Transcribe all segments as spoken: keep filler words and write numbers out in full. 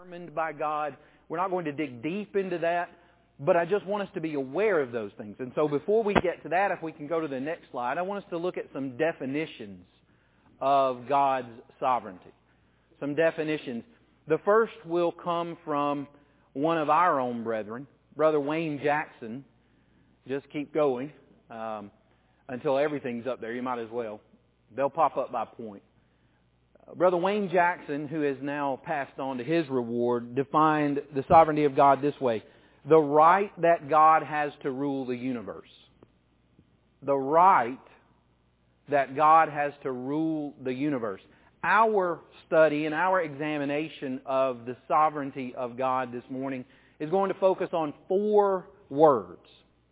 determined by God. We're not going to dig deep into that, but I just want us to be aware of those things. And so before we get to that, if we can go to the next slide, I want us to look at some definitions of God's sovereignty. Some definitions. The first will come from one of our own brethren, Brother Wayne Jackson. Just keep going um, until everything's up there. You might as well. They'll pop up by point. Uh, Brother Wayne Jackson, who has now passed on to his reward, defined the sovereignty of God this way: the right that God has to rule the universe. The right that God has to rule the universe. Our study and our examination of the sovereignty of God this morning is going to focus on four words: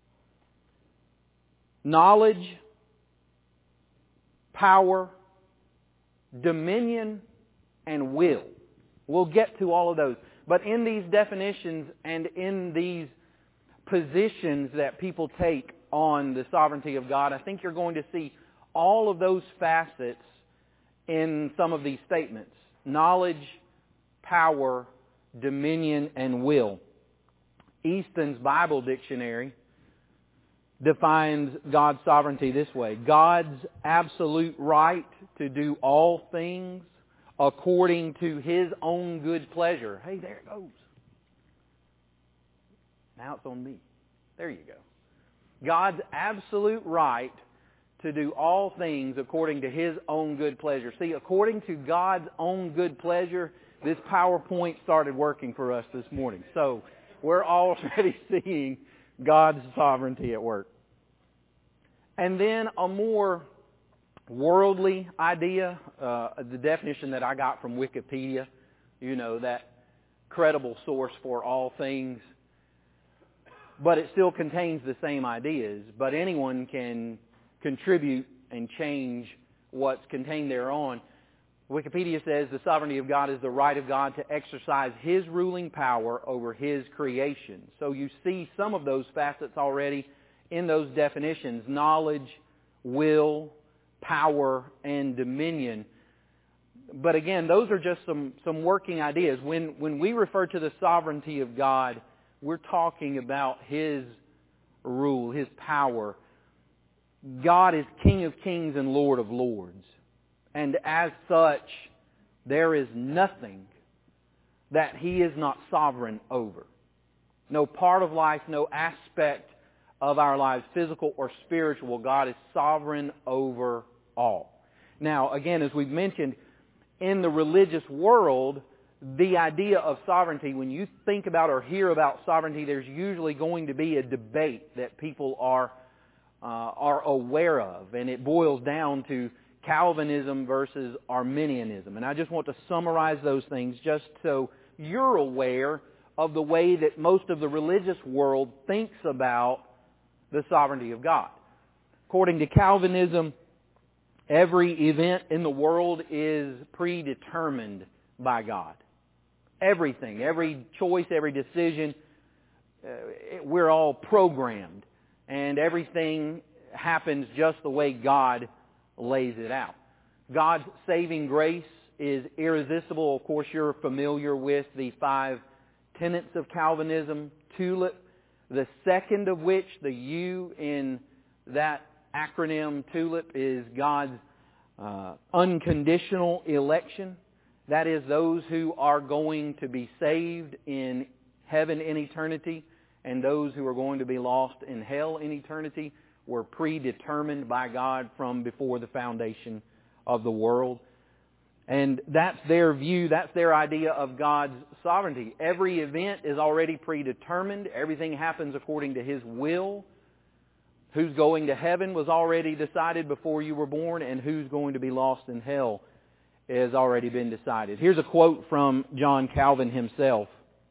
knowledge, power, dominion, and will. We'll get to all of those. But in these definitions and in these positions that people take on the sovereignty of God, I think you're going to see all of those facets in some of these statements: knowledge, power, dominion, and will. Easton's Bible Dictionary defines God's sovereignty this way: God's absolute right to do all things according to His own good pleasure. Hey, there it goes. Now it's on me. There you go. God's absolute right to do all things according to His own good pleasure. See, according to God's own good pleasure, this PowerPoint started working for us this morning. So we're already seeing God's sovereignty at work. And then a more worldly idea, uh, the definition that I got from Wikipedia, you know, that credible source for all things. But it still contains the same ideas. But anyone can contribute and change what's contained thereon. Wikipedia says the sovereignty of God is the right of God to exercise His ruling power over His creation. So you see some of those facets already in those definitions: knowledge, will, power, and dominion. But again, those are just some, some working ideas. When, when we refer to the sovereignty of God, we're talking about His rule, His power. God is King of kings and Lord of lords. And as such, there is nothing that He is not sovereign over. No part of life, no aspect of our lives, physical or spiritual, God is sovereign over all. Now, again, as we've mentioned, in the religious world, the idea of sovereignty, when you think about or hear about sovereignty, there's usually going to be a debate that people are uh, are aware of, and it boils down to Calvinism versus Arminianism. And I just want to summarize those things just so you're aware of the way that most of the religious world thinks about the sovereignty of God. According to Calvinism, every event in the world is predetermined by God. Everything, every choice, every decision, uh, we're all programmed. And everything happens just the way God lays it out. God's saving grace is irresistible. Of course, you're familiar with the five tenets of Calvinism. TULIP, the second of which, the U in that acronym TULIP, is God's uh, unconditional election. That is, those who are going to be saved in heaven in eternity and those who are going to be lost in hell in eternity were predetermined by God from before the foundation of the world. And that's their view, that's their idea of God's sovereignty. Every event is already predetermined. Everything happens according to His will. Who's going to heaven was already decided before you were born, and who's going to be lost in hell has already been decided. Here's a quote from John Calvin himself.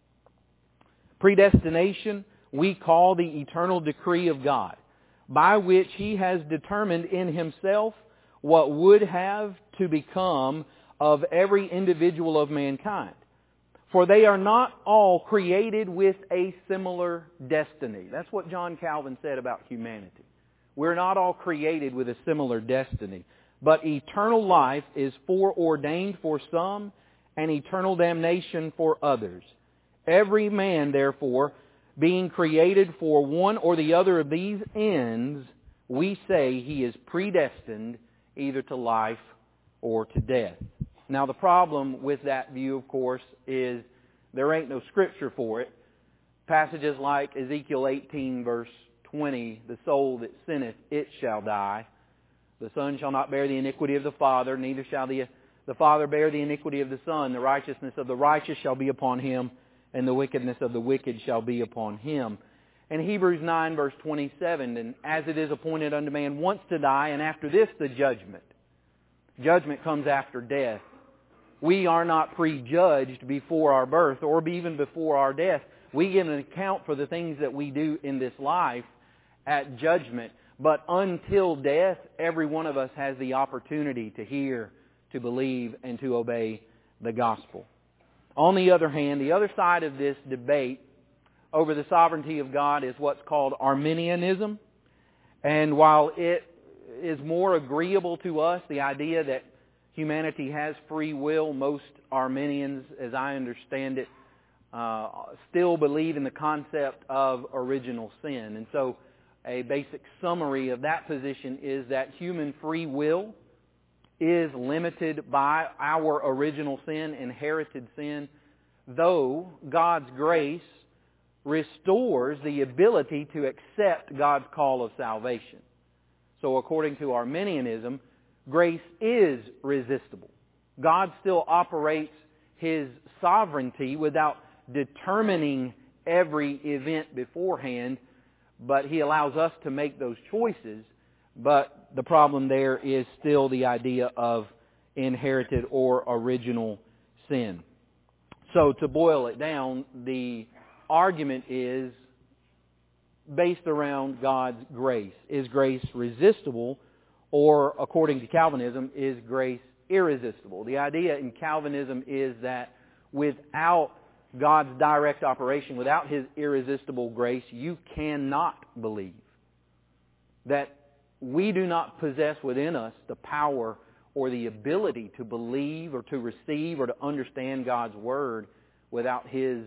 Predestination we call the eternal decree of God, by which He has determined in Himself what would have to become of every individual of mankind. For they are not all created with a similar destiny. That's what John Calvin said about humanity. We're not all created with a similar destiny. But eternal life is foreordained for some, and eternal damnation for others. Every man, therefore, being created for one or the other of these ends, we say he is predestined either to life or to death. Now the problem with that view, of course, is there ain't no scripture for it. Passages like Ezekiel eighteen verse twenty, the soul that sinneth, it shall die. The Son shall not bear the iniquity of the Father, neither shall the, the Father bear the iniquity of the Son. The righteousness of the righteous shall be upon him, and the wickedness of the wicked shall be upon him. And Hebrews nine verse twenty-seven, and as it is appointed unto man once to die, and after this the judgment. Judgment comes after death. We are not prejudged before our birth or even before our death. We give an account for the things that we do in this life at judgment. But until death, every one of us has the opportunity to hear, to believe, and to obey the gospel. On the other hand, the other side of this debate over the sovereignty of God is what's called Arminianism. And while it is more agreeable to us, the idea that humanity has free will, most Arminians, as I understand it, uh, still believe in the concept of original sin. And so a basic summary of that position is that human free will is limited by our original sin, inherited sin, though God's grace restores the ability to accept God's call of salvation. So according to Arminianism, grace is resistible. God still operates His sovereignty without determining every event beforehand, but He allows us to make those choices. But the problem there is still the idea of inherited or original sin. So to boil it down, the argument is based around God's grace. Is grace resistible, or according to Calvinism, is grace irresistible? The idea in Calvinism is that without God's direct operation, without His irresistible grace, you cannot believe. That we do not possess within us the power or the ability to believe or to receive or to understand God's Word without His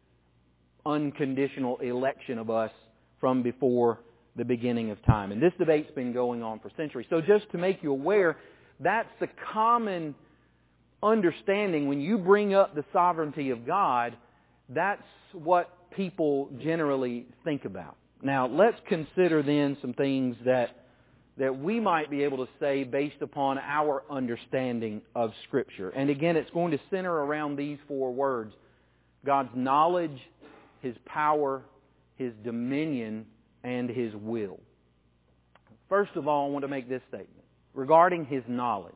unconditional election of us from before the beginning of time. And this debate's been going on for centuries. So just to make you aware, that's the common understanding when you bring up the sovereignty of God. That's what people generally think about. Now, let's consider then some things that that we might be able to say based upon our understanding of Scripture. And again, it's going to center around these four words: God's knowledge, His power, His dominion, and His will. First of all, I want to make this statement regarding His knowledge.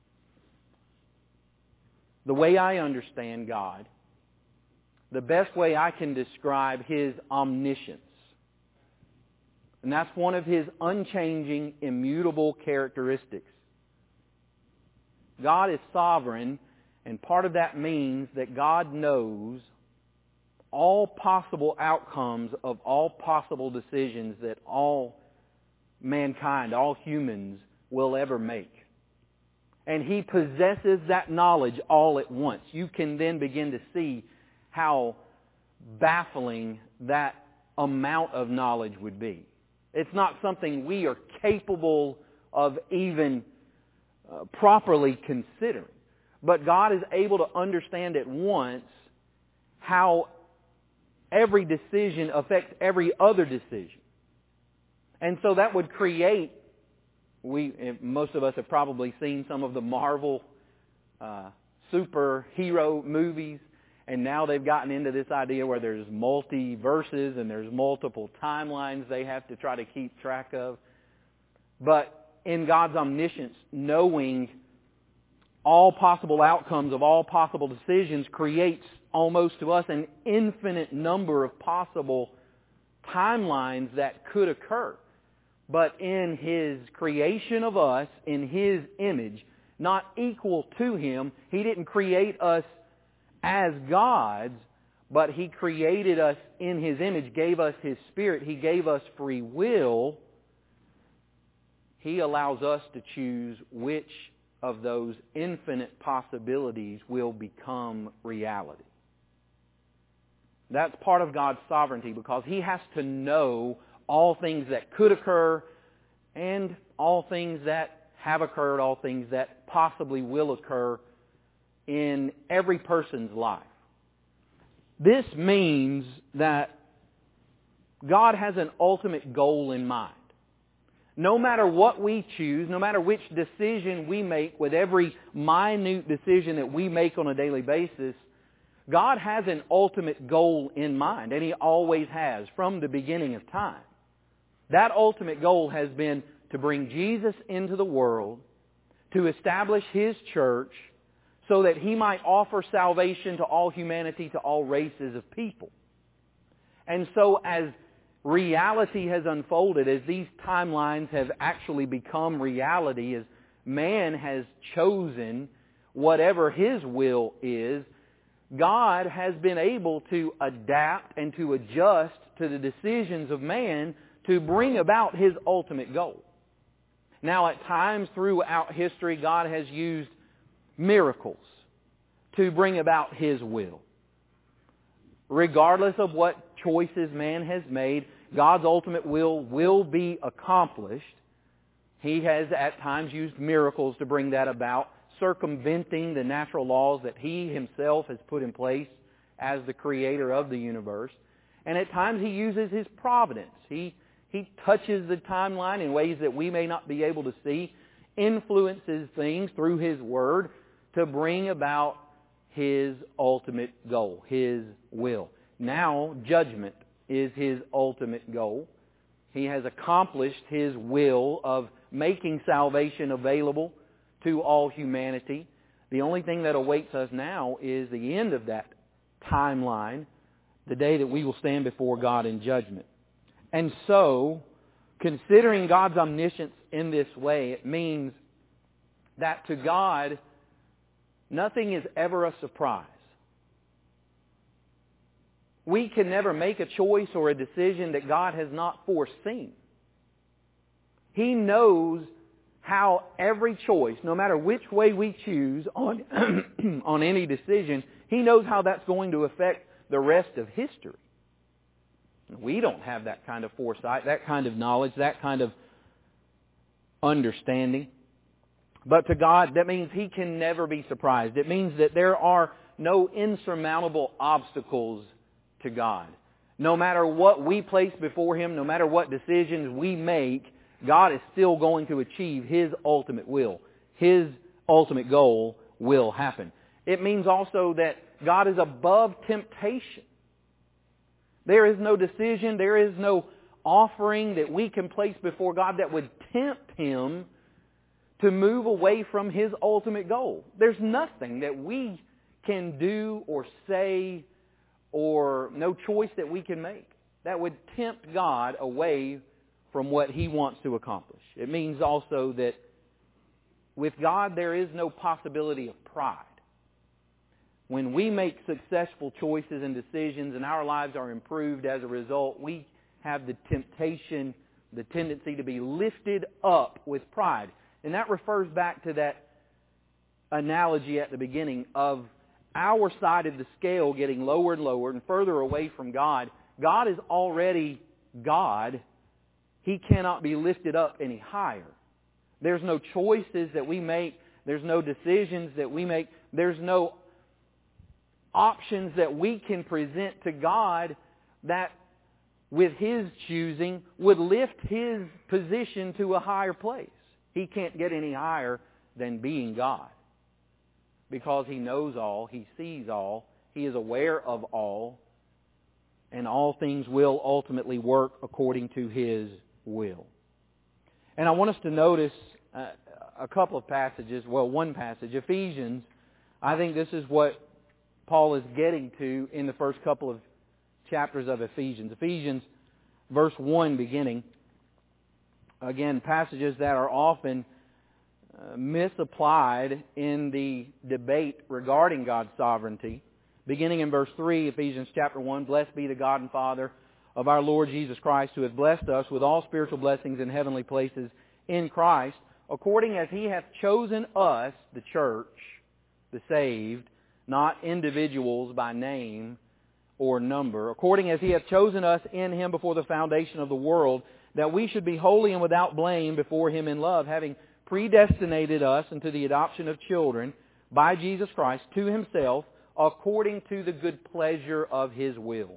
The way I understand God, the best way I can describe His omniscience, and that's one of His unchanging, immutable characteristics. God is sovereign, and part of that means that God knows all possible outcomes of all possible decisions that all mankind, all humans will ever make. And He possesses that knowledge all at once. You can then begin to see how baffling that amount of knowledge would be. It's not something we are capable of even uh, properly considering. But God is able to understand at once how every decision affects every other decision. And so that would create, we most of us have probably seen some of the Marvel uh, superhero movies, and now they've gotten into this idea where there's multiverses and there's multiple timelines they have to try to keep track of. But in God's omniscience, knowing all possible outcomes of all possible decisions creates almost to us an infinite number of possible timelines that could occur. But in His creation of us, in His image, not equal to Him, He didn't create us as gods, but He created us in His image, gave us His Spirit, He gave us free will. He allows us to choose which of those infinite possibilities will become reality. That's part of God's sovereignty, because He has to know all things that could occur and all things that have occurred, all things that possibly will occur in every person's life. This means that God has an ultimate goal in mind. No matter what we choose, no matter which decision we make, with every minute decision that we make on a daily basis, God has an ultimate goal in mind, and He always has from the beginning of time. That ultimate goal has been to bring Jesus into the world, to establish His church, so that He might offer salvation to all humanity, to all races of people. And so as reality has unfolded, as these timelines have actually become reality, as man has chosen whatever his will is, God has been able to adapt and to adjust to the decisions of man to bring about His ultimate goal. Now, at times throughout history, God has used miracles to bring about His will. Regardless of what choices man has made, God's ultimate will will be accomplished. He has at times used miracles to bring that about, circumventing the natural laws that He Himself has put in place as the creator of the universe. And at times He uses His providence. He, he touches the timeline in ways that we may not be able to see, influences things through His Word to bring about His ultimate goal, His will. Now, judgment is His ultimate goal. He has accomplished His will of making salvation available to all humanity. The only thing that awaits us now is the end of that timeline, the day that we will stand before God in judgment. And so, considering God's omniscience in this way, it means that to God, nothing is ever a surprise. We can never make a choice or a decision that God has not foreseen. He knows how every choice, no matter which way we choose on, on any decision, He knows how that's going to affect the rest of history. We don't have that kind of foresight, that kind of knowledge, that kind of understanding. But to God, that means He can never be surprised. It means that there are no insurmountable obstacles to God. No matter what we place before Him, no matter what decisions we make, God is still going to achieve His ultimate will. His ultimate goal will happen. It means also that God is above temptation. There is no decision, there is no offering that we can place before God that would tempt Him to move away from His ultimate goal. There's nothing that we can do or say, or no choice that we can make that would tempt God away from what He wants to accomplish. It means also that with God there is no possibility of pride. When we make successful choices and decisions and our lives are improved as a result, we have the temptation, the tendency to be lifted up with pride. And that refers back to that analogy at the beginning of our side of the scale getting lower and lower and further away from God. God is already God. He cannot be lifted up any higher. There's no choices that we make. There's no decisions that we make. There's no options that we can present to God that, with His choosing, would lift His position to a higher place. He can't get any higher than being God, because He knows all, He sees all, He is aware of all, and all things will ultimately work according to His will. And I want us to notice uh, a couple of passages, well, one passage, Ephesians. I think this is what Paul is getting to in the first couple of chapters of Ephesians. Ephesians, verse one beginning. Again, passages that are often uh, misapplied in the debate regarding God's sovereignty. Beginning in verse three, Ephesians chapter one, Blessed be the God and Father of our Lord Jesus Christ, who hath blessed us with all spiritual blessings in heavenly places in Christ, according as He hath chosen us, the church, the saved, not individuals by name or number, according as He hath chosen us in Him before the foundation of the world, that we should be holy and without blame before Him in love, having predestinated us unto the adoption of children by Jesus Christ to Himself, according to the good pleasure of His will,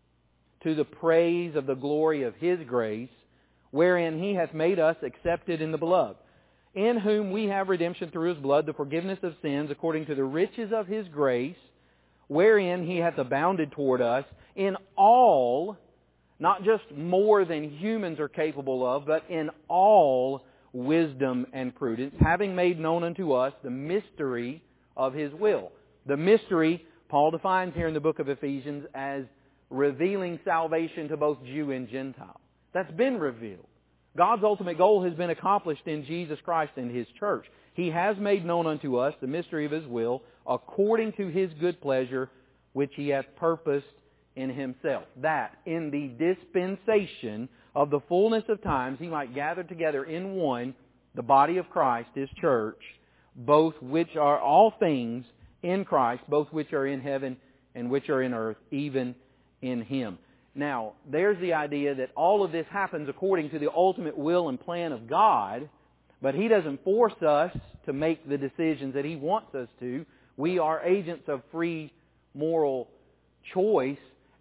to the praise of the glory of His grace, wherein He hath made us accepted in the Beloved, in whom we have redemption through His blood, the forgiveness of sins, according to the riches of His grace, wherein He hath abounded toward us in all, not just more than humans are capable of, but in all wisdom and prudence, having made known unto us the mystery of His will. The mystery, Paul defines here in the book of Ephesians as revealing salvation to both Jew and Gentile. That's been revealed. God's ultimate goal has been accomplished in Jesus Christ and His church. He has made known unto us the mystery of His will, according to His good pleasure, which He hath purposed in Himself, that in the dispensation of the fullness of times He might gather together in one the body of Christ, His church, both which are all things in Christ, both which are in heaven and which are in earth, even in Him. Now, there's the idea that all of this happens according to the ultimate will and plan of God, but He doesn't force us to make the decisions that He wants us to. We are agents of free moral choice,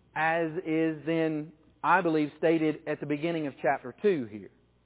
as is then, I believe, stated at the beginning of chapter two here,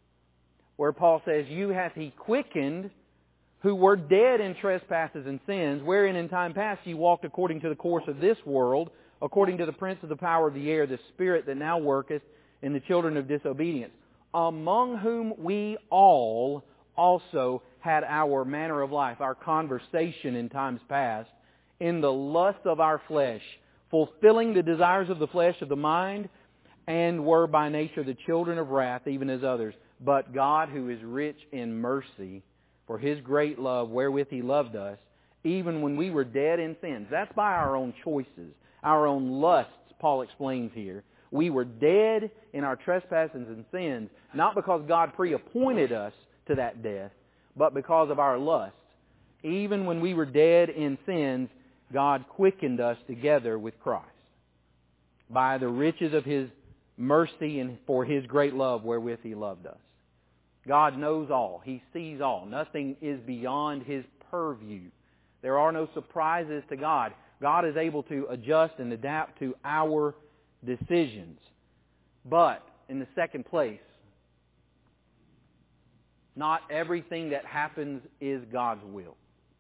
where Paul says, "You hath He quickened, who were dead in trespasses and sins, wherein in time past ye walked according to the course of this world, according to the prince of the power of the air, the spirit that now worketh in the children of disobedience, among whom we all also had our manner of life," our conversation in times past, "in the lust of our flesh, fulfilling the desires of the flesh, of the mind, and were by nature the children of wrath, even as others. But God, who is rich in mercy, for His great love wherewith He loved us, even when we were dead in sins." That's by our own choices, our own lusts, Paul explains here. We were dead in our trespasses and sins, not because God pre-appointed us to that death, but because of our lusts. Even when we were dead in sins, God quickened us together with Christ by the riches of His mercy and for His great love wherewith He loved us. God knows all. He sees all. Nothing is beyond His purview. There are no surprises to God. God is able to adjust and adapt to our decisions. But, in the second place, not everything that happens is God's will.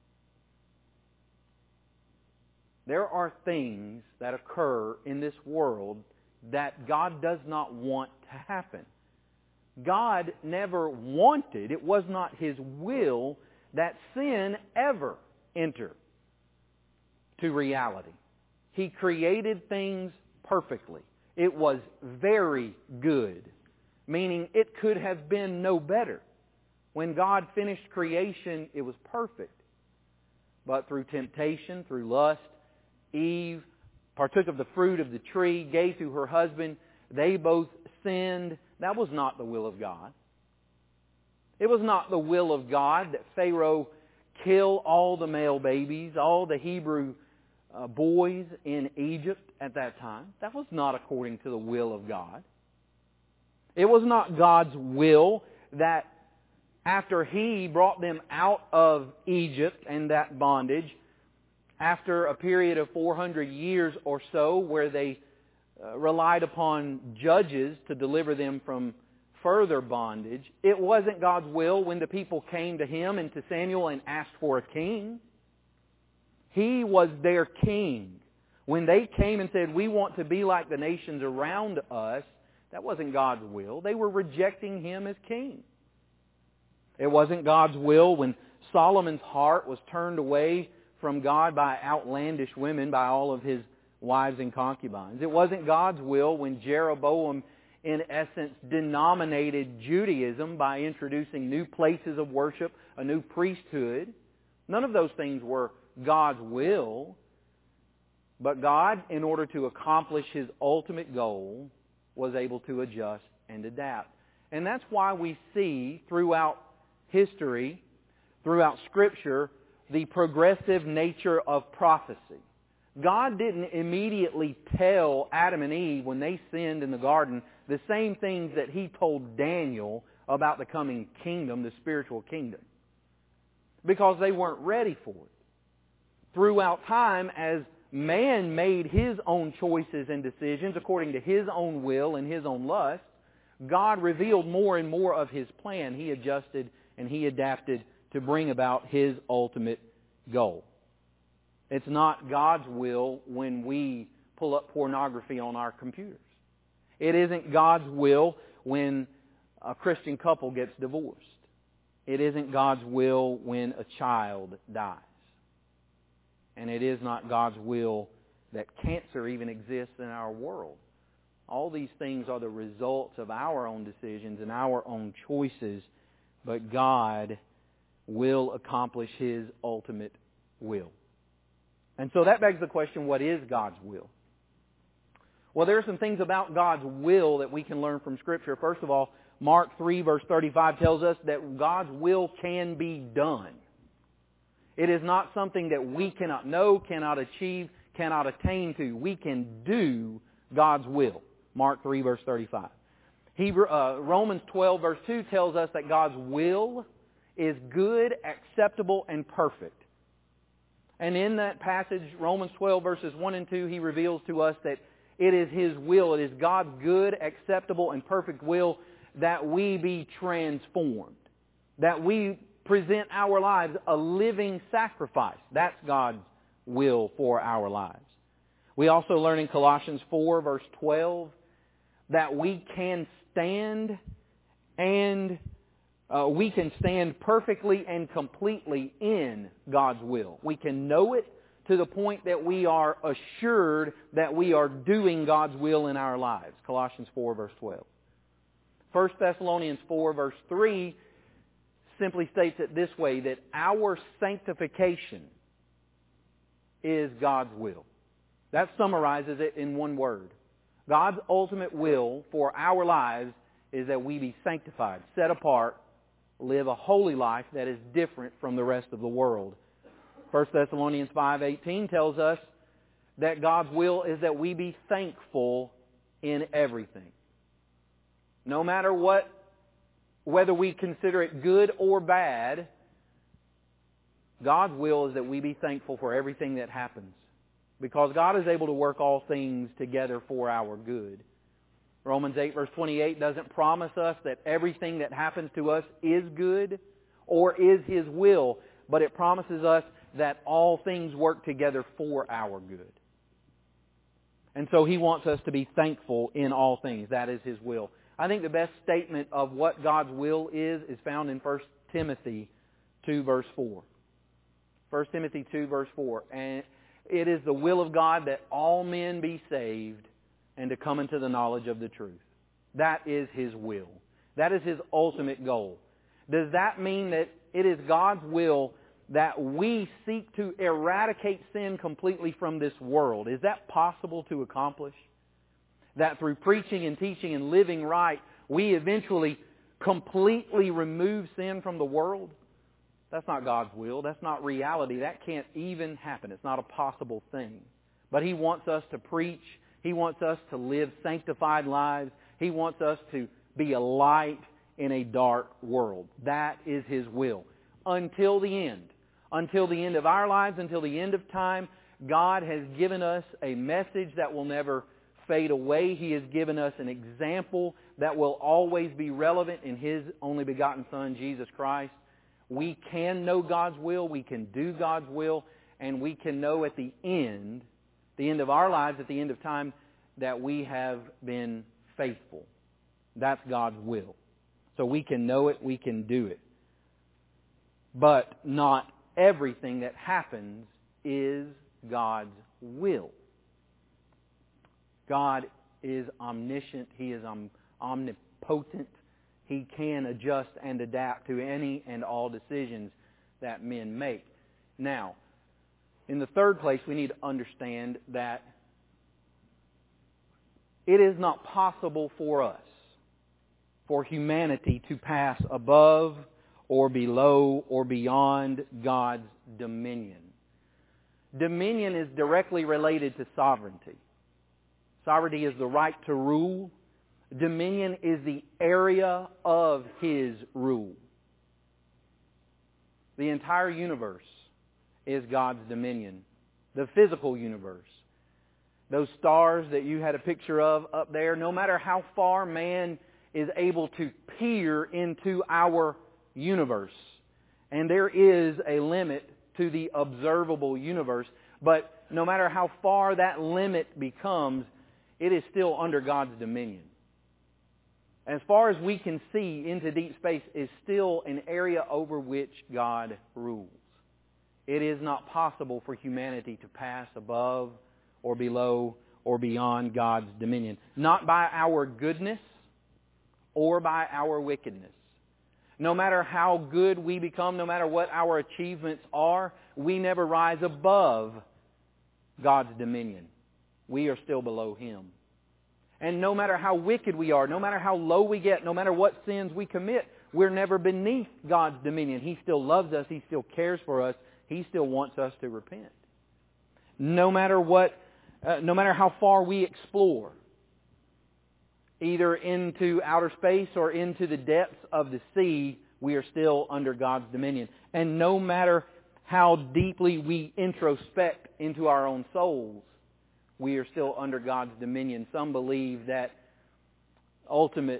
There are things that occur in this world that God does not want to happen. God never wanted, it was not His will, that sin ever enter to reality. He created things perfectly. It was very good, meaning it could have been no better. When God finished creation, it was perfect. But through temptation, through lust, Eve partook of the fruit of the tree, gave to her husband. They both sinned. That was not the will of God. It was not the will of God that Pharaoh kill all the male babies, all the Hebrew uh, boys in Egypt at that time. That was not according to the will of God. It was not God's will that after He brought them out of Egypt and that bondage, after a period of four hundred years or so where they uh, relied upon judges to deliver them from further bondage, it wasn't God's will when the people came to Him and to Samuel and asked for a king. He was their king. When they came and said, "We want to be like the nations around us," that wasn't God's will. They were rejecting Him as king. It wasn't God's will when Solomon's heart was turned away from God by outlandish women, by all of his wives and concubines. It wasn't God's will when Jeroboam, in essence, denominated Judaism by introducing new places of worship, a new priesthood. None of those things were God's will. But God, in order to accomplish His ultimate goal, was able to adjust and adapt. And that's why we see throughout history, throughout Scripture, the progressive nature of prophecy. God didn't immediately tell Adam and Eve when they sinned in the garden the same things that He told Daniel about the coming kingdom, the spiritual kingdom, because they weren't ready for it. Throughout time, as man made his own choices and decisions according to his own will and his own lust, God revealed more and more of His plan. He adjusted and He adapted to bring about His ultimate goal. It's not God's will when we pull up pornography on our computers. It isn't God's will when a Christian couple gets divorced. It isn't God's will when a child dies. And it is not God's will that cancer even exists in our world. All these things are the results of our own decisions and our own choices, but God will accomplish His ultimate will. And so that begs the question, what is God's will? Well, there are some things about God's will that we can learn from Scripture. First of all, Mark three verse thirty-five tells us that God's will can be done. It is not something that we cannot know, cannot achieve, cannot attain to. We can do God's will. Mark three verse thirty-five. Hebrew, uh, Romans twelve verse two tells us that God's will is good, acceptable, and perfect. And in that passage, Romans twelve verses one and two, He reveals to us that it is His will, it is God's good, acceptable, and perfect will that we be transformed. That we present our lives a living sacrifice. That's God's will for our lives. We also learn in Colossians four verse twelve that we can stand and uh, we can stand perfectly and completely in God's will. We can know it to the point that we are assured that we are doing God's will in our lives. Colossians four verse twelve. First Thessalonians four verse three simply states it this way, that our sanctification is God's will. That summarizes it in one word. God's ultimate will for our lives is that we be sanctified, set apart, live a holy life that is different from the rest of the world. First Thessalonians five eighteen tells us that God's will is that we be thankful in everything. No matter what, whether we consider it good or bad, God's will is that we be thankful for everything that happens. Because God is able to work all things together for our good. Romans eight verse twenty-eight doesn't promise us that everything that happens to us is good or is His will, but it promises us that all things work together for our good. And so He wants us to be thankful in all things. That is His will. I think the best statement of what God's will is is found in First Timothy two verse four. First Timothy two verse four. And it is the will of God that all men be saved and to come into the knowledge of the truth. That is His will. That is His ultimate goal. Does that mean that it is God's will that we seek to eradicate sin completely from this world? Is that possible to accomplish? That through preaching and teaching and living right, we eventually completely remove sin from the world? That's not God's will. That's not reality. That can't even happen. It's not a possible thing. But He wants us to preach. He wants us to live sanctified lives. He wants us to be a light in a dark world. That is His will. Until the end. Until the end of our lives, until the end of time, God has given us a message that will never fade away. He has given us an example that will always be relevant in His only begotten Son, Jesus Christ. We can know God's will, we can do God's will, and we can know at the end, the end of our lives, at the end of time, that we have been faithful. That's God's will. So we can know it, we can do it. But not everything that happens is God's will. God is omniscient. He is om- omnipotent. He can adjust and adapt to any and all decisions that men make. Now, in the third place, we need to understand that it is not possible for us, for humanity, to pass above or below or beyond God's dominion. Dominion is directly related to sovereignty. Sovereignty is the right to rule. Dominion is the area of His rule. The entire universe is God's dominion. The physical universe. Those stars that you had a picture of up there, no matter how far man is able to peer into our universe, and there is a limit to the observable universe, but no matter how far that limit becomes, it is still under God's dominion. As far as we can see into deep space is still an area over which God rules. It is not possible for humanity to pass above or below or beyond God's dominion. Not by our goodness or by our wickedness. No matter how good we become, no matter what our achievements are, we never rise above God's dominion. We are still below Him. And no matter how wicked we are, no matter how low we get, no matter what sins we commit, we're never beneath God's dominion. He still loves us. He still cares for us. He still wants us to repent. No matter what, uh, no matter how far we explore, either into outer space or into the depths of the sea, we are still under God's dominion. And no matter how deeply we introspect into our own souls, we are still under God's dominion. Some believe that ultimate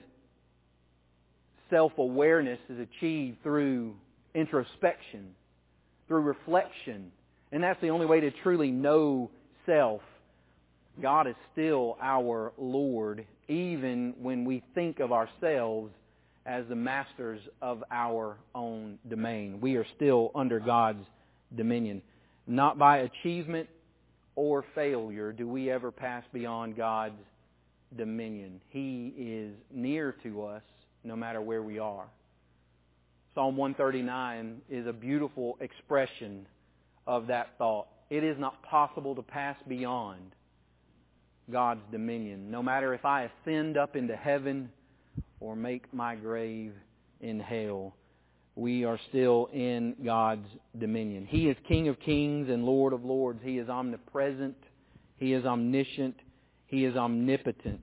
self-awareness is achieved through introspection, through reflection. And that's the only way to truly know self. God is still our Lord, even when we think of ourselves as the masters of our own domain. We are still under God's dominion. Not by achievement or failure do we ever pass beyond God's dominion. He is near to us no matter where we are. Psalm one thirty-nine is a beautiful expression of that thought. It is not possible to pass beyond God's dominion, no matter if I ascend up into heaven or make my grave in hell. We are still in God's dominion. He is King of kings and Lord of lords. He is omnipresent. He is omniscient. He is omnipotent.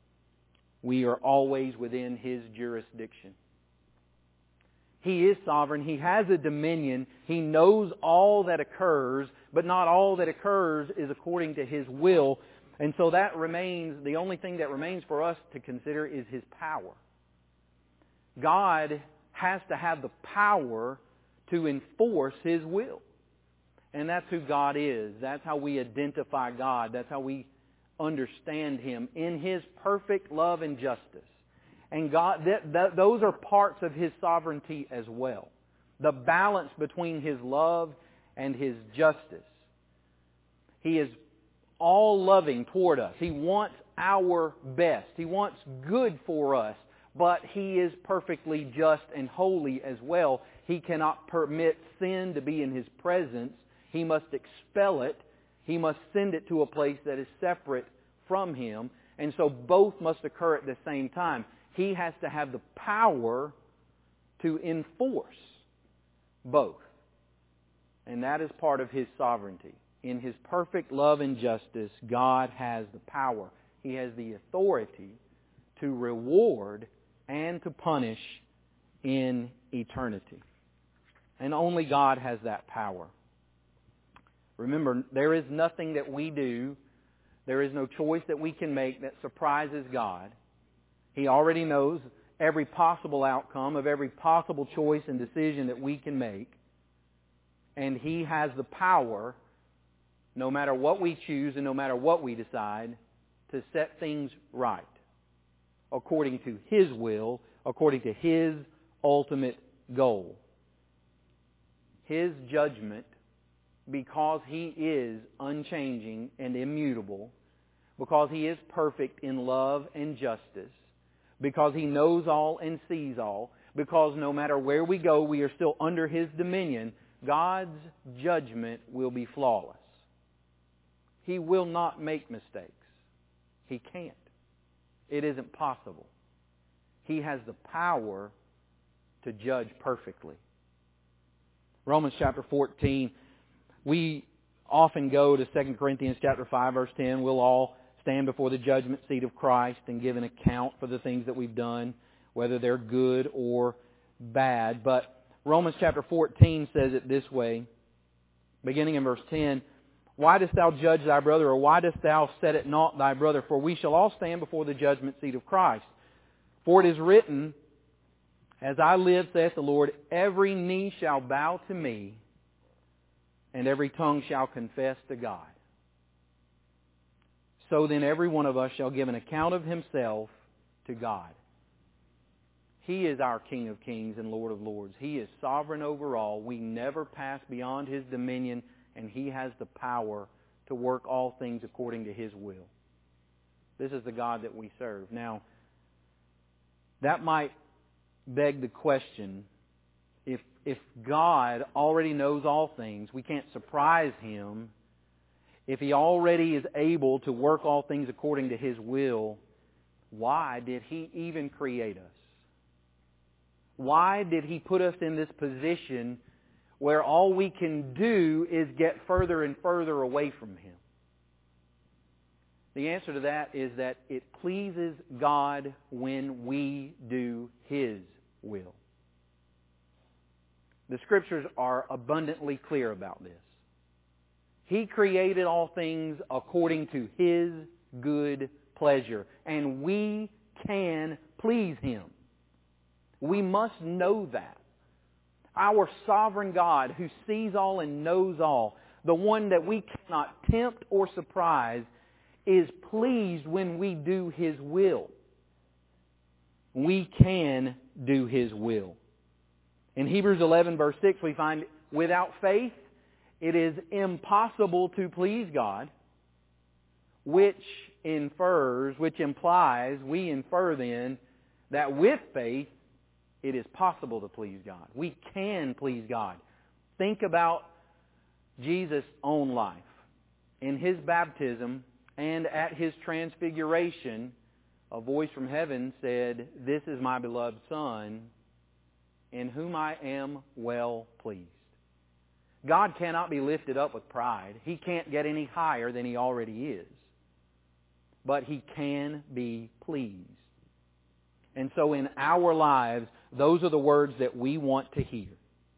We are always within His jurisdiction. He is sovereign. He has a dominion. He knows all that occurs, but not all that occurs is according to His will. And so that remains, the only thing that remains for us to consider is His power. God has to have the power to enforce His will. And that's who God is. That's how we identify God. That's how we understand Him in His perfect love and justice. And God, that, that, those are parts of His sovereignty as well. The balance between His love and His justice. He is all loving toward us. He wants our best. He wants good for us. But He is perfectly just and holy as well. He cannot permit sin to be in His presence. He must expel it. He must send it to a place that is separate from Him. And so both must occur at the same time. He has to have the power to enforce both. And that is part of His sovereignty. In His perfect love and justice, God has the power. He has the authority to reward and to punish in eternity. And only God has that power. Remember, there is nothing that we do, there is no choice that we can make that surprises God. He already knows every possible outcome of every possible choice and decision that we can make. And He has the power, no matter what we choose and no matter what we decide, to set things right according to His will, according to His ultimate goal. His judgment, because He is unchanging and immutable, because He is perfect in love and justice, because He knows all and sees all, because no matter where we go, we are still under His dominion, God's judgment will be flawless. He will not make mistakes. He can't. It isn't possible. He has the power to judge perfectly. Romans chapter fourteen, we often go to Second Corinthians chapter five, verse ten. We'll all stand before the judgment seat of Christ and give an account for the things that we've done, whether they're good or bad. But Romans chapter fourteen says it this way, beginning in verse ten, "Why dost thou judge thy brother, or why dost thou set at naught thy brother? For we shall all stand before the judgment seat of Christ. For it is written, As I live, saith the Lord, every knee shall bow to me, and every tongue shall confess to God. So then every one of us shall give an account of himself to God." He is our King of kings and Lord of lords. He is sovereign over all. We never pass beyond His dominion, and He has the power to work all things according to His will. This is the God that we serve. Now, that might beg the question, if if God already knows all things, we can't surprise Him. If He already is able to work all things according to His will, why did He even create us? Why did He put us in this position where all we can do is get further and further away from Him? The answer to that is that it pleases God when we do His will. The Scriptures are abundantly clear about this. He created all things according to His good pleasure, and we can please Him. We must know that. Our sovereign God, who sees all and knows all, the one that we cannot tempt or surprise, is pleased when we do His will. We can do His will. In Hebrews eleven, verse six, we find, without faith, it is impossible to please God, which infers, which implies, we infer then, that with faith, it is possible to please God. We can please God. Think about Jesus' own life. In His baptism and at His transfiguration, a voice from heaven said, "This is my beloved Son, in whom I am well pleased." God cannot be lifted up with pride. He can't get any higher than He already is. But He can be pleased. And so in our lives, those are the words that we want to hear.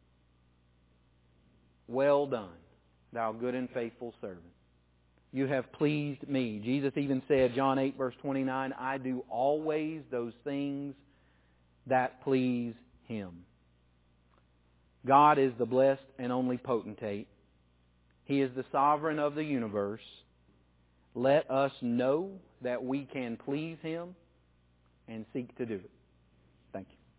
"Well done, thou good and faithful servant. You have pleased me." Jesus even said, John eight, verse twenty-nine, "I do always those things that please Him." God is the blessed and only potentate. He is the sovereign of the universe. Let us know that we can please Him and seek to do it. Thank you.